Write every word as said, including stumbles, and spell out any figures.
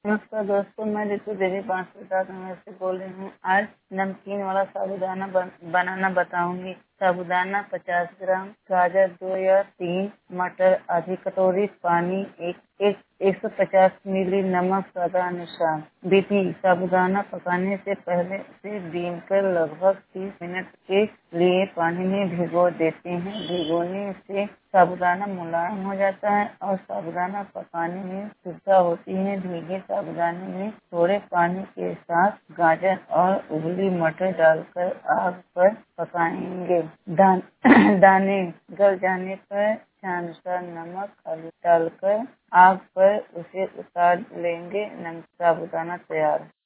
नमस्कार दोस्तों, मैं ऋतु देवी बांसुर नगर से बोल रही हूँ। आज नमकीन वाला साबूदाना बन, बनाना बताऊंगी। साबूदाना पचास ग्राम, गाजर दो या तीन, मटर आधी कटोरी, पानी एक एक एक सौ पचास मिली, नमक स्वाद अनुसार। विधि: साबूदाना पकाने से पहले से भीन कर लगभग तीस मिनट के लिए पानी में भिगो देते हैं। भिगोने से साबूदाना मुलायम हो जाता है और साबूदाना पकाने में सुविधा होती है। भीगे साबूदाने में थोड़े पानी के साथ गाजर और उबली मटर डालकर आग पर पकाएंगे। दान, दाने गल जाने पर स्वादानुसार नमक हल्दी डालकर आग पर उसे उतार लेंगे। नमक साबूदाना तैयार।